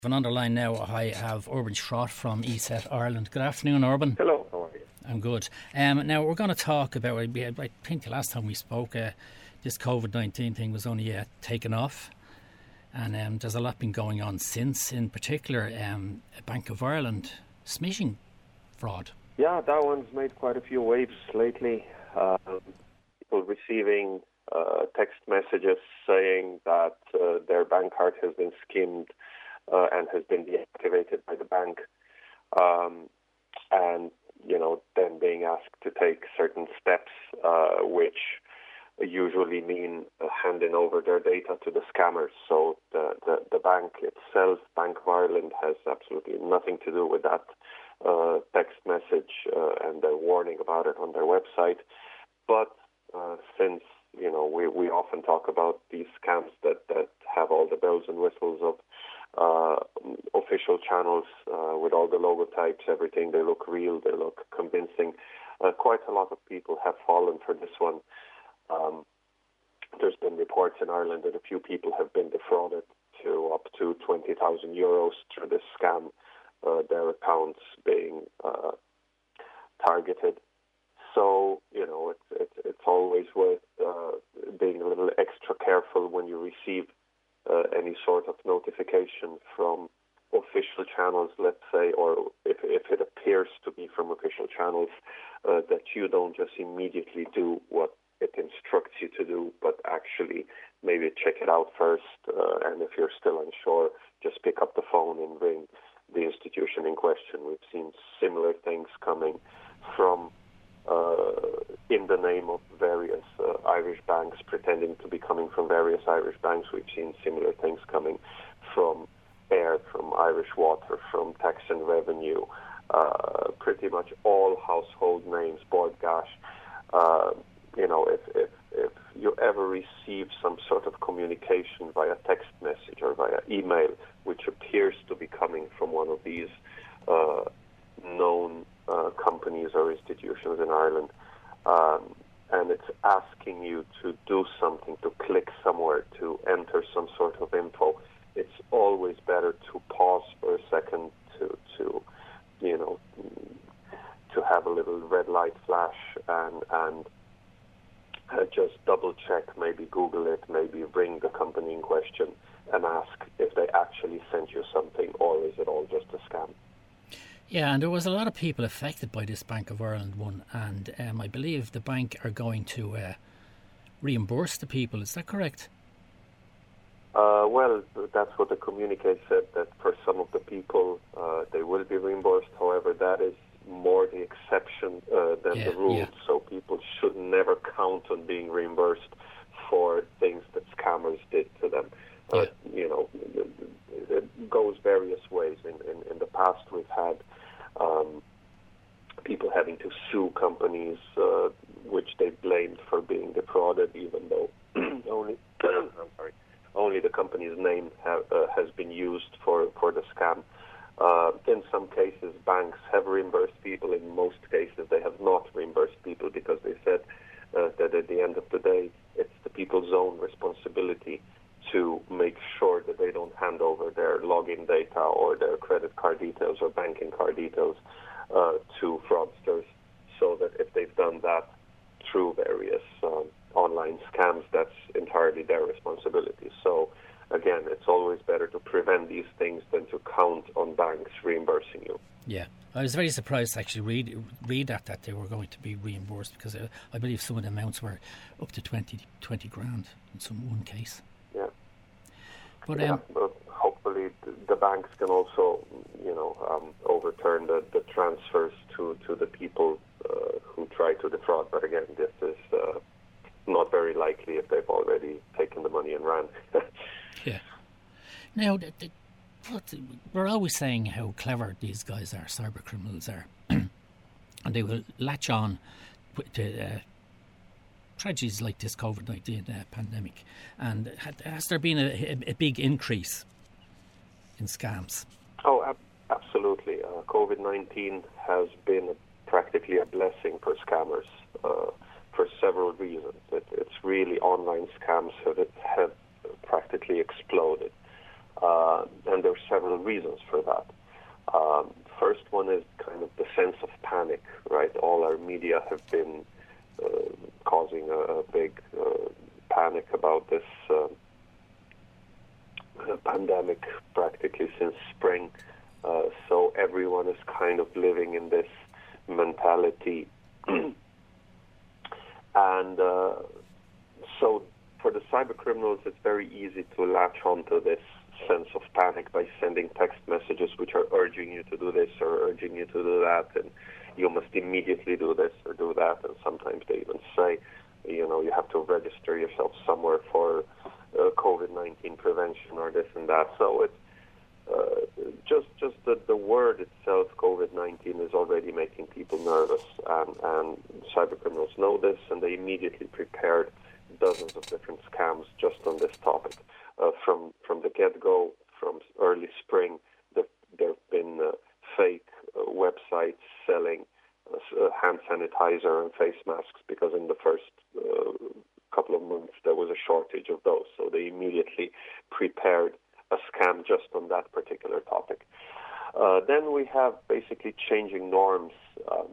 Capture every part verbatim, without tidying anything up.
And on the line now, I have Urban Schrott from E S E T Ireland. Good afternoon, Urban. Hello, how are you? I'm good. Um, now, we're going to talk about, I think the last time we spoke, uh, this COVID nineteen thing was only uh, taken off. And um, there's a lot been going on since, in particular, um, Bank of Ireland smishing fraud. Yeah, that one's made quite a few waves lately. Um, people receiving uh, text messages saying that uh, their bank card has been skimmed uh, and has been deactivated by the bank. Um, and, you know, then being asked to take certain steps, uh, which usually mean uh, handing over their data to the scammers. So the, the, the bank itself, Bank of Ireland, has absolutely nothing to do with that uh, text message, uh, and they're warning about it on their website. But uh, since, you know, we, we often talk about these scams that, that have all the bells and whistles of uh, official channels uh, with all the logo types, everything, they look real, they look convincing. Uh, quite a lot of people have fallen for this one. Um, there's been reports in Ireland that a few people have been defrauded to up to twenty thousand euros through this scam, uh, their accounts being uh, targeted. So, you know, it's, it's, it's always worth uh, being a little extra careful when you receive uh, any sort of notification from official channels, let's say, or if, if it appears to be from official channels, uh, that you don't just immediately do what it instructs you to do, but actually maybe check it out first, uh, and if you're still unsure, just pick up the phone and ring the institution in question. We've seen similar things coming from uh, in the name of various uh, Irish banks, pretending to be coming from various Irish banks. We've seen similar things coming from Air, from Irish Water, from Tax and Revenue, uh, pretty much all household names, Bord Gáis. Uh, You know, if, if if you ever receive some sort of communication via text message or via email, which appears to be coming from one of these uh, known uh, companies or institutions in Ireland, um, and it's asking you to do something, to click somewhere, to enter some sort of info, it's always better to pause for a second to, to you know, to have a little red light flash and and Uh, just double check, maybe Google it, maybe ring the company in question and ask if they actually sent you something, or is it all just a scam. Yeah, and there was a lot of people affected by this Bank of Ireland one, and um, I believe the bank are going to uh, reimburse the people. Is that correct? Uh, well, that's what the communique said, that for some of the people uh, they will be reimbursed. However, that is more the exception uh, than yeah, the rule. Yeah. So people should never count on being reimbursed for things that scammers did to them. Uh, Yeah. You know, it goes various ways. In, in, in the past, we've had um, people having to sue companies uh, which they blamed for being defrauded, even though only I'm sorry, only the company's name have, uh, has been used for, for the scam. Uh, in some cases, banks have reimbursed people. In most cases, they have not reimbursed people because they said uh, that at the end of the day, it's the people's own responsibility to make sure that they don't hand over their login data or their credit card details or banking card details uh, to fraudsters, so that if they've done that through various um, online scams, that's entirely their responsibility. So again, it's always better to prevent these things than to count on banks reimbursing you. Yeah. I was very surprised to actually read read that, that they were going to be reimbursed, because uh, I believe some of the amounts were up to twenty, twenty grand in some one case. Yeah. But, yeah, um, but hopefully the, the banks can also, you know, um, overturn the, the transfers to, to the people uh, who try to defraud. But again, this is uh, not very likely if they've already taken the money and ran. Yeah. Now, the, the, what, we're always saying how clever these guys are, cyber criminals are, and they will latch on to uh, tragedies like this COVID nineteen uh, pandemic. And has there been a, a, a big increase in scams? Oh, ab- absolutely. Uh, COVID nineteen has been practically a blessing for scammers uh, for several reasons. It, it's really online scams have, have practically exploded. Uh, and there are several reasons for that. Um, first one is kind of the sense of panic, right? All our media have been uh, causing a, a big uh, panic about this uh, pandemic practically since spring. Uh, so everyone is kind of living in this mentality. And uh, so for the cyber criminals, it's very easy to latch onto this sense of panic by sending text messages which are urging you to do this or urging you to do that, and you must immediately do this or do that. And sometimes they even say, you know, you have to register yourself somewhere for uh, COVID nineteen prevention or this and that. So it's uh, just just the, the word itself, COVID nineteen, is already making people nervous, and, and cyber criminals know this, and they immediately prepared dozens of different scams just on this topic. Uh, from from the get-go, from early spring, the, there have been uh, fake uh, websites selling uh, hand sanitizer and face masks, because in the first uh, couple of months there was a shortage of those. So they immediately prepared a scam just on that particular topic. Uh, then we have basically changing norms. Um,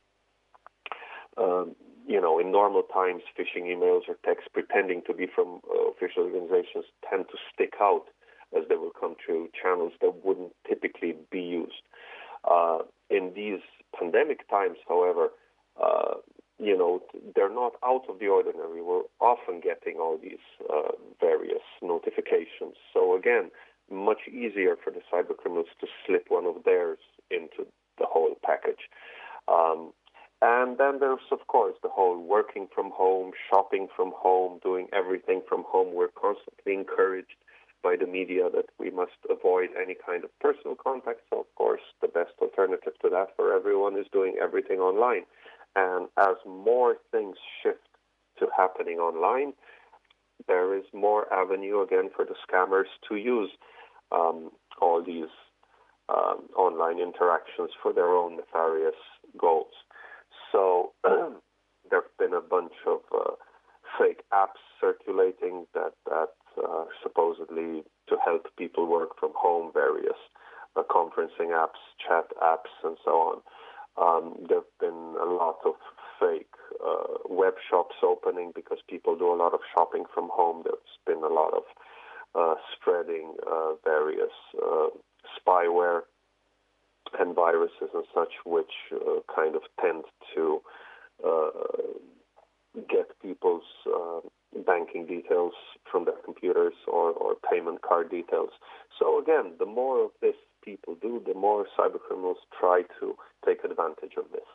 um, You know, in normal times, phishing emails or texts pretending to be from uh, official organizations tend to stick out, as they will come through channels that wouldn't typically be used. Uh, in these pandemic times, however, uh, you know, they're not out of the ordinary. We're often getting all these uh, various notifications. So again, much easier for the cyber criminals to slip one of theirs into the whole package. Um, And then there's, of course, the whole working from home, shopping from home, doing everything from home. We're constantly encouraged by the media that we must avoid any kind of personal contact. So, of course, the best alternative to that for everyone is doing everything online. And as more things shift to happening online, there is more avenue, again, for the scammers to use um, all these um, online interactions for their own nefarious goals. So there have been a bunch of uh, fake apps circulating that, that uh, supposedly to help people work from home, various uh, conferencing apps, chat apps, and so on. Um, there have been a lot of fake uh, web shops opening because people do a lot of shopping from home. There's been a lot of uh, spreading uh, various uh, spyware and viruses and such, which uh, kind of tend to uh, get people's uh, banking details from their computers or, or payment card details. So again, the more of this people do, the more cyber criminals try to take advantage of this.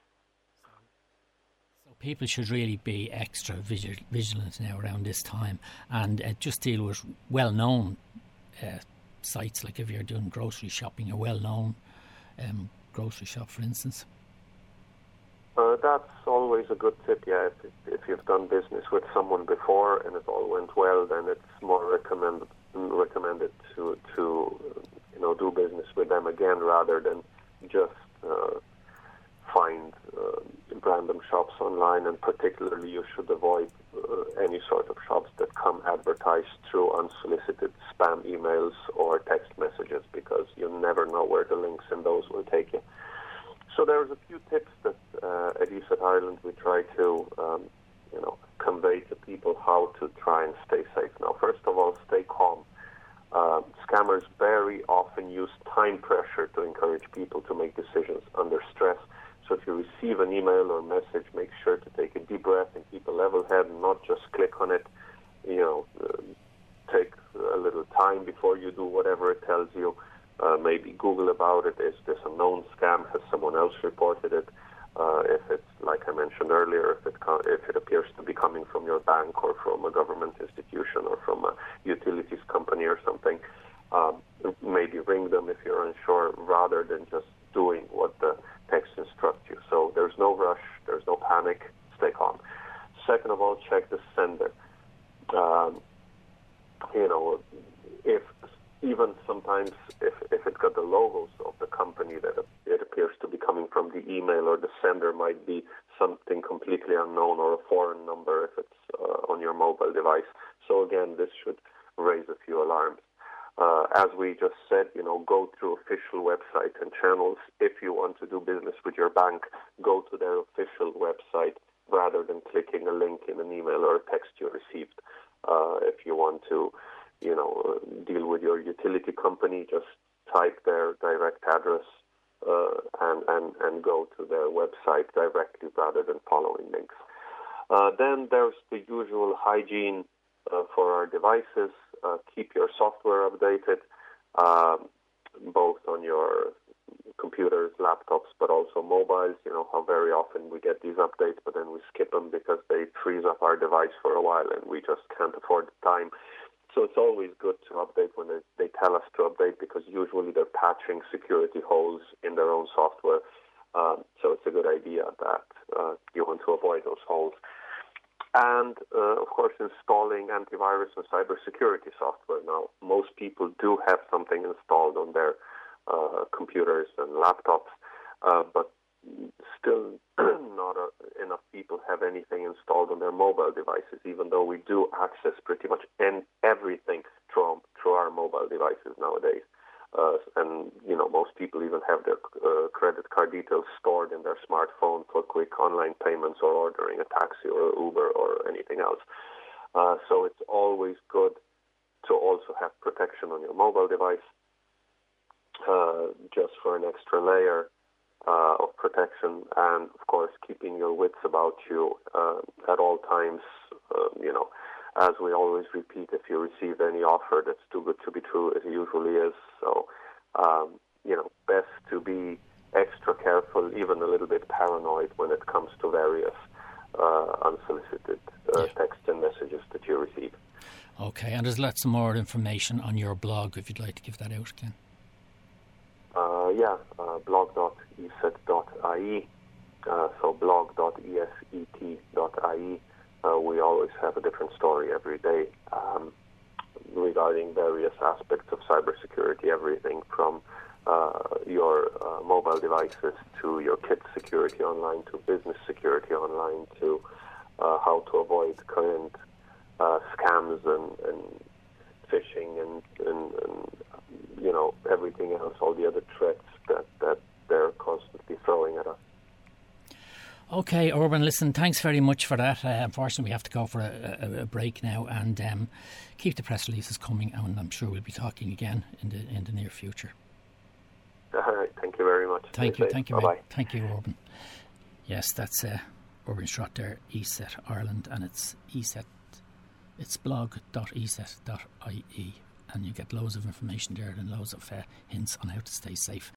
So people should really be extra vigil- vigilant now around this time, and uh, just deal with well-known uh, sites, like if you're doing grocery shopping, a well-known Um, grocery shop, for instance. Uh, that's always a good tip, yeah. If, if you've done business with someone before and it all went well, then it's more recommended recommended to to you know do business with them again rather than just uh, find uh, random shops online. And particularly, you should avoid uh, any sort of shops that come advertised through unsolicited spam emails or text messages, because you never know where the links in those will take you. So there's a few tips that uh, at ESET Ireland we try to um, you know convey to people how to try and stay safe. Now, first of all, stay calm. Uh, scammers very often use time pressure to encourage people to make decisions under stress. So if you receive an email or message, make sure to take a deep breath and keep a level head and not just click on it. You know, uh, take a little time before you do whatever it tells you. Uh, maybe Google about it. Is this a known scam? Has someone else reported it? Uh, if it's, like I mentioned earlier, if it co- if it appears to be coming from your bank or from a government institution or from a utilities company or something, um, maybe ring them if you're unsure, rather than just doing what the text instructs you. So there's no rush, there's no panic, stay calm. Second of all, check the sender. Um, you know, if even sometimes if, if it's got the logos of the company that it appears to be coming from the email, or the sender might be something completely unknown or a foreign number if it's uh, on your mobile device. So again, this should raise a few alarms. Uh, as we just said, you know, go through official websites and channels. If you want to do business with your bank, go to their official website rather than clicking a link in an email or a text you received. Uh, if you want to, you know, deal with your utility company, just type their direct address uh, and, and, and go to their website directly rather than following links. Uh, then there's the usual hygiene uh, for our devices. Uh, keep your software updated, um, both on your computers, laptops, but also mobiles. You know how very often we get these updates, but then we skip them because they freeze up our device for a while and we just can't afford the time. So it's always good to update when they, they tell us to update, because usually they're patching security holes in their own software. Um, so it's a good idea that uh, you want to avoid those holes. And, uh, of course, installing antivirus and cybersecurity software. Now, most people do have something installed on their uh, computers and laptops, uh, but still not a, enough people have anything installed on their mobile devices, even though we do access pretty much en- everything through, through our mobile devices nowadays. Uh, and, you know, most people even have their uh, credit card details stored in their smartphone for quick online payments or ordering a taxi or Uber or anything else. Uh, so it's always good to also have protection on your mobile device, uh, just for an extra layer uh, of protection. And, of course, keeping your wits about you uh, at all times, uh, you know. As we always repeat, if you receive any offer that's too good to be true, it usually is. So, um, you know, best to be extra careful, even a little bit paranoid when it comes to various uh, unsolicited uh, yeah. texts and messages that you receive. Okay, and there's lots of more information on your blog if you'd like to give that out again. Uh, yeah, uh, blog dot e s e t dot i e, uh, so blog dot e s e t dot i e. Uh, we always have a different story every day um, regarding various aspects of cybersecurity, everything from uh, your uh, mobile devices to your kids' security online to business security online to uh, how to avoid current uh, scams and, and phishing and, and, and, you know, everything else, all the other threats that, that they're constantly throwing at us. Okay, Urban, listen, thanks very much for that. Uh, unfortunately, we have to go for a, a, a break now, and um, keep the press releases coming, and I'm sure we'll be talking again in the in the near future. All right, thank you very much. Thank Stay you, safe. thank you, Bye-bye. thank you, Urban. Yes, that's uh, Urban Schrott there, E S E T Ireland, and it's E S E T, it's blog dot e s e t dot i e, and you get loads of information there and loads of uh, hints on how to stay safe.